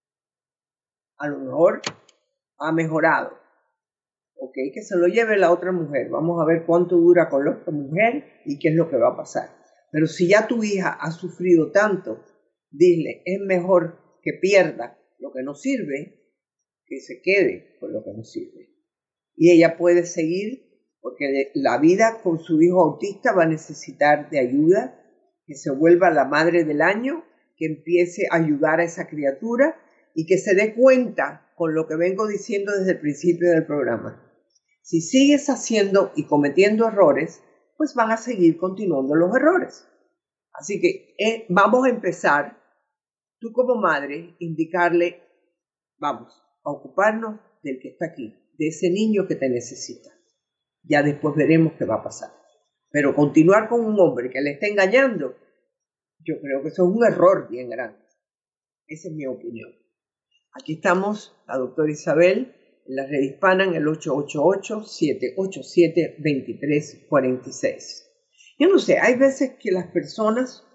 Speaker 3: A lo mejor ha mejorado. ¿Ok? Que se lo lleve la otra mujer. Vamos a ver cuánto dura con la otra mujer y qué es lo que va a pasar. Pero si ya tu hija ha sufrido tanto, dile, es mejor que pierda lo que no sirve que se quede con lo que no sirve. Y ella puede seguir porque la vida con su hijo autista va a necesitar de ayuda, que se vuelva la madre del año, que empiece a ayudar a esa criatura y que se dé cuenta con lo que vengo diciendo desde el principio del programa. Si sigues haciendo y cometiendo errores, pues van a seguir continuando los errores. Así que eh, vamos a empezar, tú como madre, indicarle, vamos a ocuparnos del que está aquí, de ese niño que te necesita. Ya después veremos qué va a pasar. Pero continuar con un hombre que le está engañando, yo creo que eso es un error bien grande. Esa es mi opinión. Aquí estamos, la doctora Isabel, en la red hispana, en el ocho ocho ocho, siete ocho siete, dos tres cuatro seis. Yo no sé, hay veces que las personas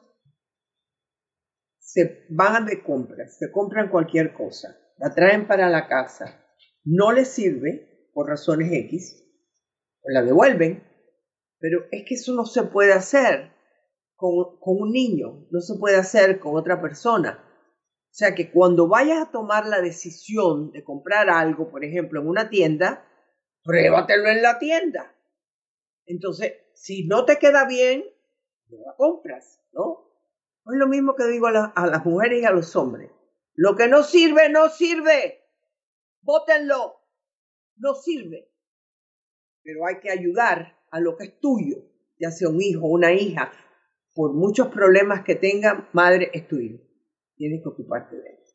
Speaker 3: se van de compras, se compran cualquier cosa, la traen para la casa, no les sirve por razones X, la devuelven, pero es que eso no se puede hacer con, con un niño, no se puede hacer con otra persona. O sea que cuando vayas a tomar la decisión de comprar algo, por ejemplo, en una tienda, pruébatelo en la tienda. Entonces, si no te queda bien, no la compras, ¿no? No es lo mismo que digo a, la, a las mujeres y a los hombres. Lo que no sirve, no sirve. Bótenlo. No sirve. Pero hay que ayudar a lo que es tuyo, ya sea un hijo, una hija, por muchos problemas que tenga, madre, es tu hijo. Tienes que ocuparte de él.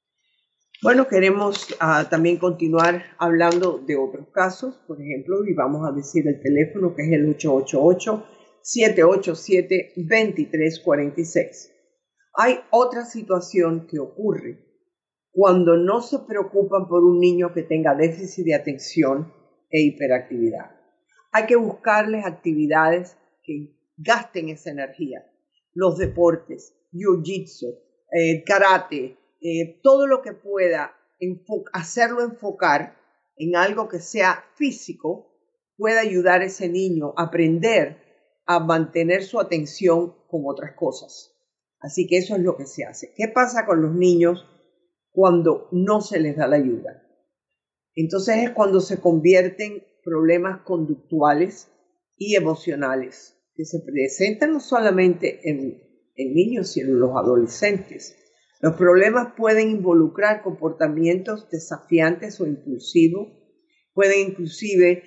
Speaker 3: Bueno, queremos uh, también continuar hablando de otros casos, por ejemplo, y vamos a decir el teléfono que es el ocho ocho ocho, siete ocho siete, dos tres cuatro seis. Hay otra situación que ocurre cuando no se preocupan por un niño que tenga déficit de atención e hiperactividad. Hay que buscarles actividades que gasten esa energía. Los deportes, jiu-jitsu, eh, karate, eh, todo lo que pueda enfo- hacerlo enfocar en algo que sea físico, puede ayudar a ese niño a aprender a mantener su atención con otras cosas. Así que eso es lo que se hace. ¿Qué pasa con los niños cuando no se les da la ayuda? Entonces es cuando se convierten problemas conductuales y emocionales que se presentan no solamente en, en niños, sino en los adolescentes. Los problemas pueden involucrar comportamientos desafiantes o impulsivos, pueden inclusive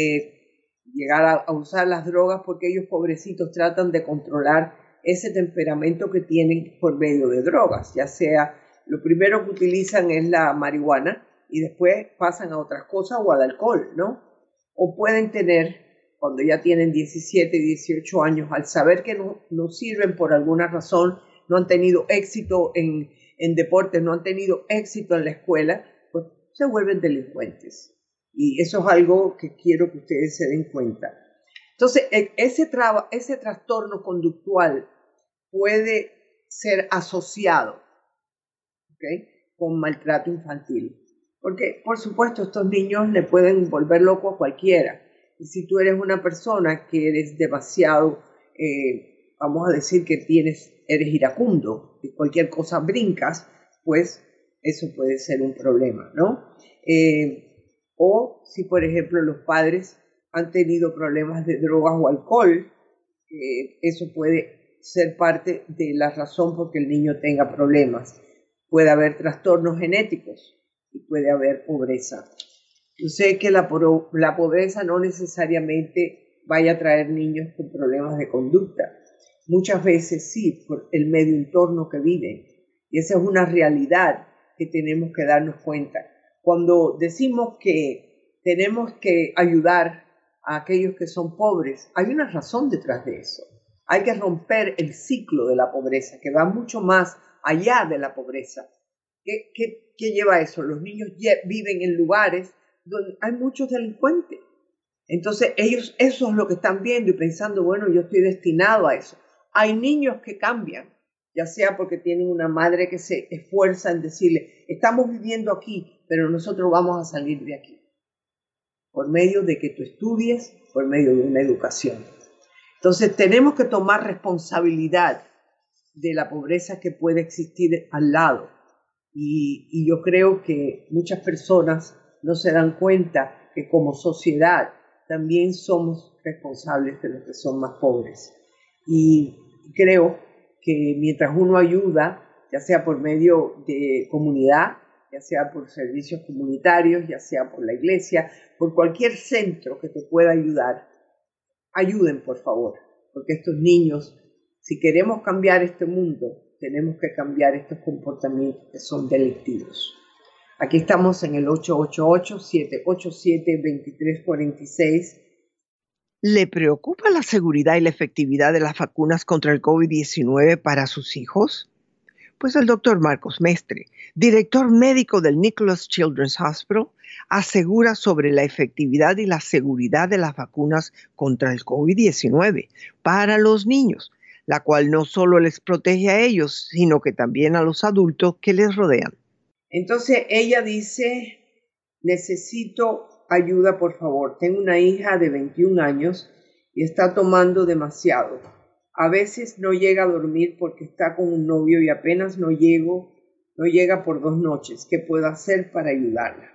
Speaker 3: eh, llegar a, a usar las drogas porque ellos pobrecitos tratan de controlar ese temperamento que tienen por medio de drogas, ya sea lo primero que utilizan es la marihuana y después pasan a otras cosas o al alcohol, ¿no? O pueden tener, cuando ya tienen diecisiete, dieciocho años, al saber que no, no sirven por alguna razón, no han tenido éxito en, en deportes, no han tenido éxito en la escuela, pues se vuelven delincuentes. Y eso es algo que quiero que ustedes se den cuenta. Entonces, ese, traba, ese trastorno conductual puede ser asociado, ¿okay?, con maltrato infantil. Porque, por supuesto, estos niños le pueden volver loco a cualquiera. Y si tú eres una persona que eres demasiado, eh, vamos a decir que tienes, eres iracundo, que cualquier cosa brincas, pues eso puede ser un problema, ¿no? Eh, o si, por ejemplo, los padres han tenido problemas de drogas o alcohol, eh, eso puede ser parte de la razón por que el niño tenga problemas. Puede haber trastornos genéticos y puede haber pobreza. Yo sé que la, la pobreza no necesariamente vaya a traer niños con problemas de conducta. Muchas veces sí, por el medio entorno que viven. Y esa es una realidad que tenemos que darnos cuenta. Cuando decimos que tenemos que ayudar a aquellos que son pobres, hay una razón detrás de eso. Hay que romper el ciclo de la pobreza, que va mucho más allá de la pobreza. ¿Qué, qué, qué lleva eso? Los niños viven en lugares donde hay muchos delincuentes. Entonces ellos eso es lo que están viendo y pensando, bueno, yo estoy destinado a eso. Hay niños que cambian, ya sea porque tienen una madre que se esfuerza en decirle, estamos viviendo aquí, pero nosotros vamos a salir de aquí. Por medio de que tú estudies, por medio de una educación. Entonces tenemos que tomar responsabilidad de la pobreza que puede existir al lado. Y, y yo creo que muchas personas no se dan cuenta que como sociedad también somos responsables de los que son más pobres. Y creo que mientras uno ayuda, ya sea por medio de comunidad, ya sea por servicios comunitarios, ya sea por la iglesia, por cualquier centro que te pueda ayudar, ayuden por favor, porque estos niños, si queremos cambiar este mundo, tenemos que cambiar estos comportamientos que son delictivos. Aquí estamos en el ocho ocho ocho, siete ocho siete, dos tres cuatro seis.
Speaker 12: ¿Le preocupa la seguridad y la efectividad de las vacunas contra el COVID diecinueve para sus hijos? Pues el doctor Marcos Mestre, director médico del Nicholas Children's Hospital, asegura sobre la efectividad y la seguridad de las vacunas contra el COVID diecinueve para los niños, la cual no solo les protege a ellos, sino que también a los adultos que les rodean.
Speaker 3: Entonces ella dice, necesito ayuda por favor. Tengo una hija de veintiún años y está tomando demasiado. A veces no llega a dormir porque está con un novio y apenas no llego, no llega por dos noches. ¿Qué puedo hacer para ayudarla?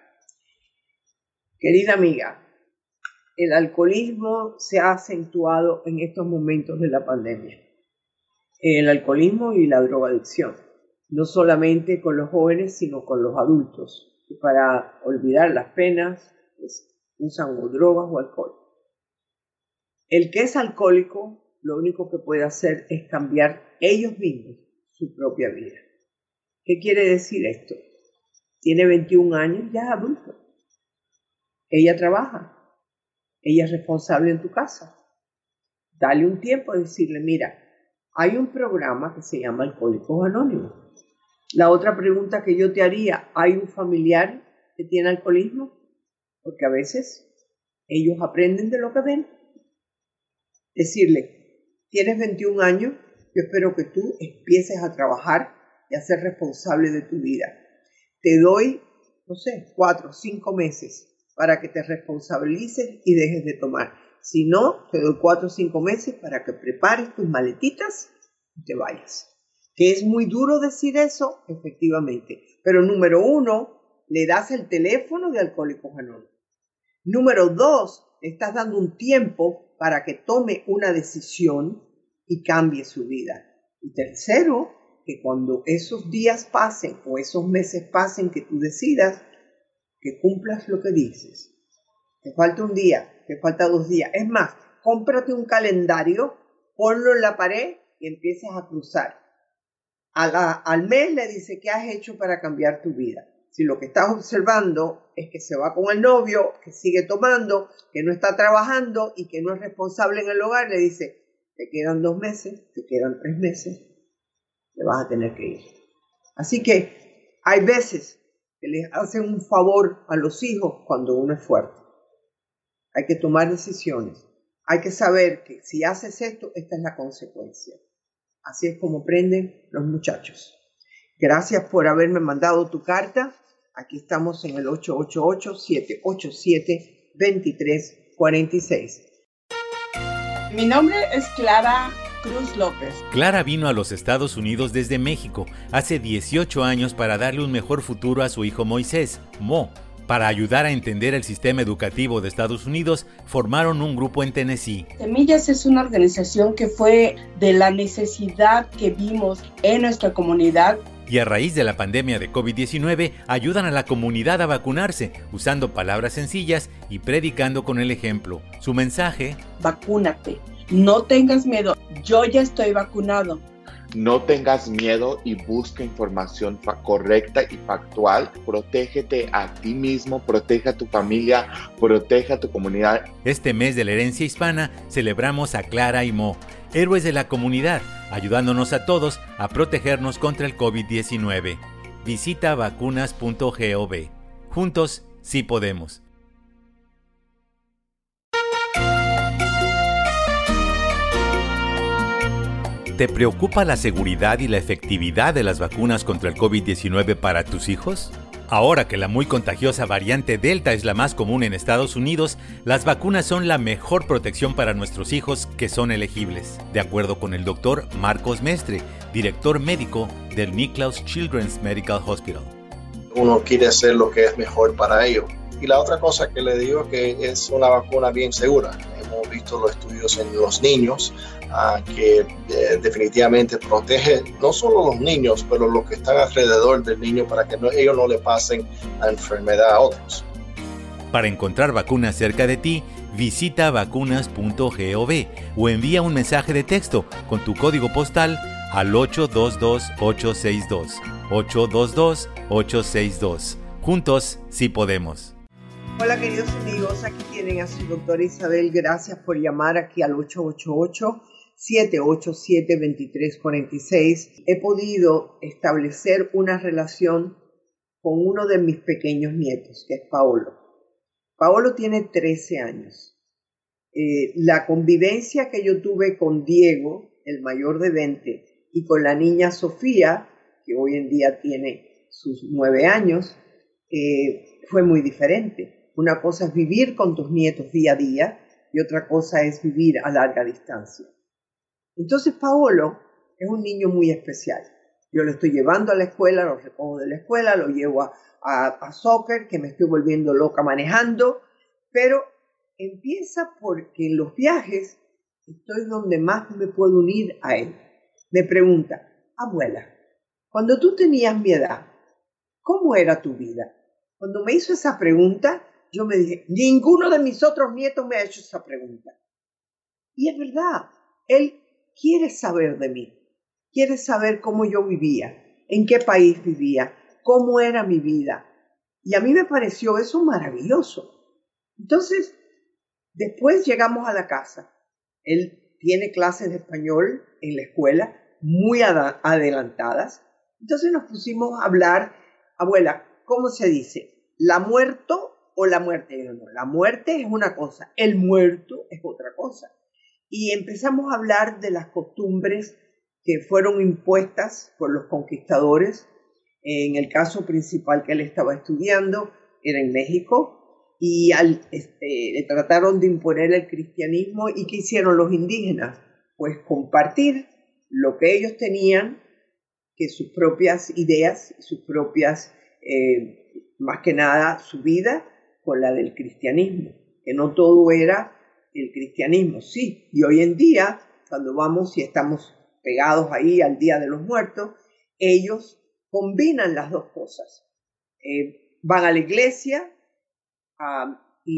Speaker 3: Querida amiga, el alcoholismo se ha acentuado en estos momentos de la pandemia. El alcoholismo y la drogadicción. No solamente con los jóvenes, sino con los adultos, que para olvidar las penas pues, usan o drogas o alcohol. El que es alcohólico lo único que puede hacer es cambiar ellos mismos su propia vida. ¿Qué quiere decir esto? Tiene veintiún años, ya es adulto. Ella trabaja. Ella es responsable en tu casa. Dale un tiempo a decirle, mira, hay un programa que se llama Alcohólicos Anónimos. La otra pregunta que yo te haría, ¿hay un familiar que tiene alcoholismo? Porque a veces ellos aprenden de lo que ven. Decirle, tienes veintiún años, yo espero que tú empieces a trabajar y a ser responsable de tu vida. Te doy, no sé, cuatro o cinco meses para que te responsabilices y dejes de tomar. Si no, te doy cuatro o cinco meses para que prepares tus maletitas y te vayas. Que es muy duro decir eso, efectivamente. Pero número uno, le das el teléfono de Alcohólicos Anónimos. Número dos, le estás dando un tiempo para que tome una decisión y cambie su vida. Y tercero, que cuando esos días pasen o esos meses pasen que tú decidas, que cumplas lo que dices. Te falta un día, te falta dos días. Es más, cómprate un calendario, ponlo en la pared y empiezas a cruzar. A la, al mes le dice qué has hecho para cambiar tu vida. Si lo que estás observando es que se va con el novio, que sigue tomando, que no está trabajando y que no es responsable en el hogar, le dice, te quedan dos meses, te quedan tres meses, te vas a tener que ir. Así que hay veces que les hacen un favor a los hijos cuando uno es fuerte. Hay que tomar decisiones. Hay que saber que si haces esto, esta es la consecuencia. Así es como aprenden los muchachos. Gracias por haberme mandado tu carta. Aquí estamos en el ocho ocho ocho, siete ocho siete, dos tres cuatro seis.
Speaker 6: Mi nombre es Clara Cruz López.
Speaker 11: Clara vino a los Estados Unidos desde México hace dieciocho años para darle un mejor futuro a su hijo Moisés, Mo. Para ayudar a entender el sistema educativo de Estados Unidos, formaron un grupo en Tennessee.
Speaker 6: Semillas es una organización que fue de la necesidad que vimos en nuestra comunidad.
Speaker 11: Y a raíz de la pandemia de COVID diecinueve, ayudan a la comunidad a vacunarse, usando palabras sencillas y predicando con el ejemplo. Su mensaje:
Speaker 6: vacúnate, no tengas miedo, yo ya estoy vacunado.
Speaker 7: No tengas miedo y busca información fa- correcta y factual. Protégete a ti mismo, protege a tu familia, protege a tu comunidad.
Speaker 11: Este mes de la herencia hispana celebramos a Clara y Mo, héroes de la comunidad, ayudándonos a todos a protegernos contra el COVID diecinueve. Visita vacunas punto gov. Juntos sí podemos. ¿Te preocupa la seguridad y la efectividad de las vacunas contra el COVID diecinueve para tus hijos? Ahora que la muy contagiosa variante Delta es la más común en Estados Unidos, las vacunas son la mejor protección para nuestros hijos que son elegibles, de acuerdo con el doctor Marcos Mestre, director médico del Nicklaus Children's Medical Hospital.
Speaker 5: Uno quiere hacer lo que es mejor para ellos. Y la otra cosa que le digo es que es una vacuna bien segura. Hemos visto los estudios en los niños uh, que eh, definitivamente protege no solo a los niños, pero los que están alrededor del niño para que no, ellos no le pasen la enfermedad a otros.
Speaker 11: Para encontrar vacunas cerca de ti, visita vacunas punto gov o envía un mensaje de texto con tu código postal al ocho dos dos, ocho seis dos. ocho dos dos, ocho seis dos. Juntos sí podemos.
Speaker 3: Hola queridos amigos, aquí tienen a su doctora Isabel. Gracias por llamar aquí al ocho ocho ocho, siete ocho siete, dos tres cuatro seis. He podido establecer una relación con uno de mis pequeños nietos, que es Paolo. Paolo tiene trece años. Eh, la convivencia que yo tuve con Diego, el mayor de veinte, y con la niña Sofía, que hoy en día tiene sus nueve años, eh, fue muy diferente. Una cosa es vivir con tus nietos día a día y otra cosa es vivir a larga distancia. Entonces Paolo es un niño muy especial. Yo lo estoy llevando a la escuela, lo recojo de la escuela, lo llevo a, a, a soccer, que me estoy volviendo loca manejando, pero empieza porque en los viajes estoy donde más me puedo unir a él. Me pregunta, abuela, cuando tú tenías mi edad, ¿cómo era tu vida? Cuando me hizo esa pregunta, yo me dije, ninguno de mis otros nietos me ha hecho esa pregunta. Y es verdad, él quiere saber de mí, quiere saber cómo yo vivía, en qué país vivía, cómo era mi vida. Y a mí me pareció eso maravilloso. Entonces, después llegamos a la casa. Él tiene clases de español en la escuela, muy ad- adelantadas. Entonces nos pusimos a hablar, abuela, ¿cómo se dice? ¿La muerto o la muerte? Y yo, no, la muerte es una cosa, el muerto es otra cosa. Y empezamos a hablar de las costumbres que fueron impuestas por los conquistadores. En el caso principal que él estaba estudiando era en México, y al, este, le trataron de imponer el cristianismo. ¿Y qué hicieron los indígenas? Pues compartir lo que ellos tenían, que sus propias ideas, sus propias, eh, más que nada su vida, con la del cristianismo, que no todo era el cristianismo, sí. Y hoy en día, cuando vamos y estamos pegados ahí al Día de los Muertos, ellos combinan las dos cosas. Eh, van a la iglesia uh,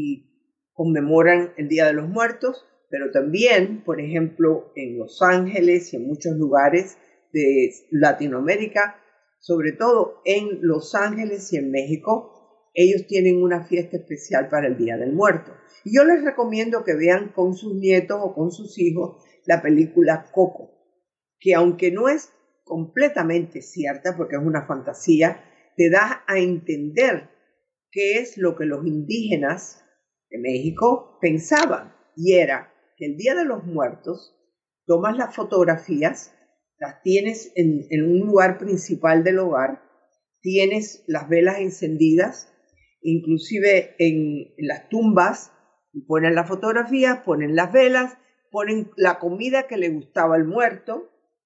Speaker 3: y conmemoran el Día de los Muertos, pero también, por ejemplo, en Los Ángeles y en muchos lugares de Latinoamérica, sobre todo en Los Ángeles y en México, ellos tienen una fiesta especial para el Día del Muerto. Y yo les recomiendo que vean con sus nietos o con sus hijos la película Coco, que aunque no es completamente cierta, porque es una fantasía, te da a entender qué es lo que los indígenas de México pensaban. Y era que el Día de los Muertos, tomas las fotografías, las tienes en, en un lugar principal del hogar, tienes las velas encendidas, inclusive en, en las tumbas, ponen las fotografías, ponen las velas, ponen la comida que le gustaba al muerto,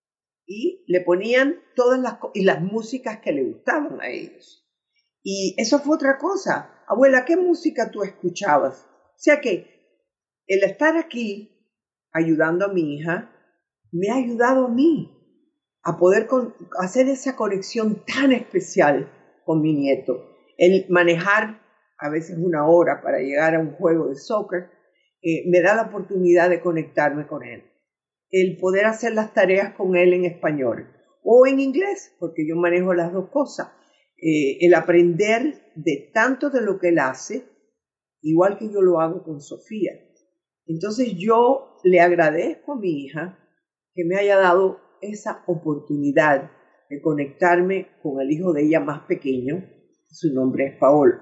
Speaker 3: y le ponían todas las, y las músicas que le gustaban a ellos. Y eso fue otra cosa. Abuela, ¿qué música tú escuchabas? O sea que el estar aquí ayudando a mi hija me ha ayudado a mí a poder con, hacer esa conexión tan especial con mi nieto. El manejar a veces una hora para llegar a un juego de soccer eh, me da la oportunidad de conectarme con él. El poder hacer las tareas con él en español o en inglés, porque yo manejo las dos cosas. Eh, el aprender de tanto de lo que él hace, igual que yo lo hago con Sofía. Entonces yo le agradezco a mi hija que me haya dado esa oportunidad de conectarme con el hijo de ella más pequeño, su nombre es Paolo,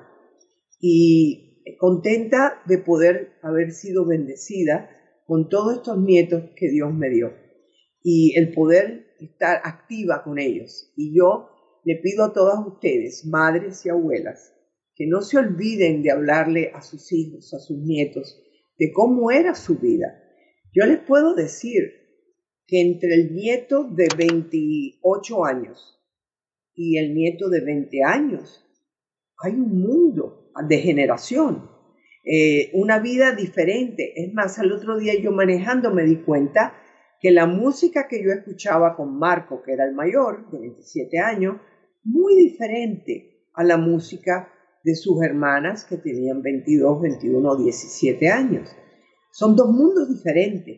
Speaker 3: y contenta de poder haber sido bendecida con todos estos nietos que Dios me dio y el poder estar activa con ellos. Y yo le pido a todas ustedes, madres y abuelas, que no se olviden de hablarle a sus hijos, a sus nietos, de cómo era su vida. Yo les puedo decir que entre el nieto de veintiocho años y el nieto de veinte años hay un mundo de generación. Eh, una vida diferente. Es más, el otro día yo manejando me di cuenta que la música que yo escuchaba con Marco, que era el mayor, de veintisiete años, muy diferente a la música de sus hermanas que tenían veintidós, veintiuno, diecisiete años. Son dos mundos diferentes.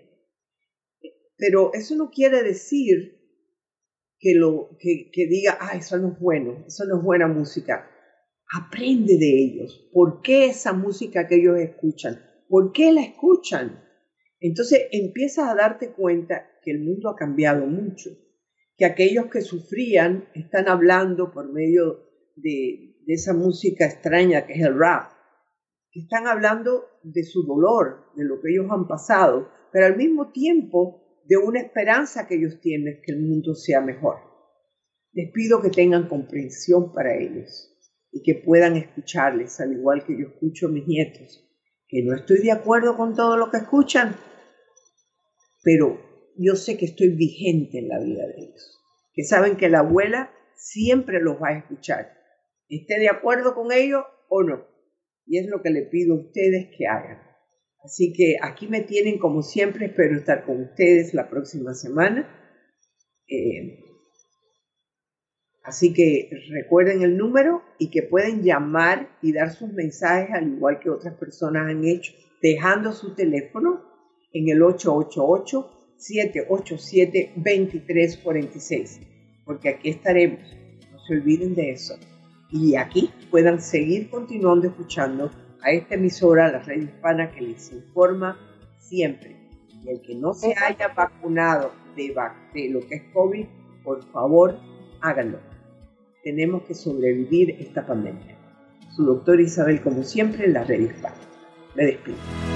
Speaker 3: Pero eso no quiere decir que, lo, que, que diga, ah, eso no es bueno, eso no es buena música. Aprende de ellos. ¿Por qué esa música que ellos escuchan? ¿Por qué la escuchan? Entonces empiezas a darte cuenta que el mundo ha cambiado mucho, que aquellos que sufrían están hablando por medio de, de esa música extraña que es el rap, que están hablando de su dolor, de lo que ellos han pasado, pero al mismo tiempo de una esperanza que ellos tienen que el mundo sea mejor. Les pido que tengan comprensión para ellos y que puedan escucharles, al igual que yo escucho a mis nietos, que no estoy de acuerdo con todo lo que escuchan, pero yo sé que estoy vigente en la vida de ellos, que saben que la abuela siempre los va a escuchar, esté de acuerdo con ellos o no, y es lo que le pido a ustedes que hagan. Así que aquí me tienen como siempre, espero estar con ustedes la próxima semana. Eh, Así que recuerden el número y que pueden llamar y dar sus mensajes al igual que otras personas han hecho, dejando su teléfono en el ocho ocho ocho, siete ocho siete, dos tres cuatro seis, porque aquí estaremos. No se olviden de eso. Y aquí puedan seguir continuando escuchando a esta emisora, la Red Hispana, que les informa siempre. Y el que no se haya vacunado de, de lo que es COVID, por favor, háganlo. Tenemos que sobrevivir esta pandemia. Su doctora Isabel, como siempre, en la Red Hispana. Me despido.